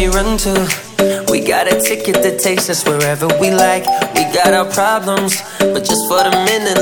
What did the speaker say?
run to. We got a ticket that takes us wherever we like. We got our problems, but just for the minute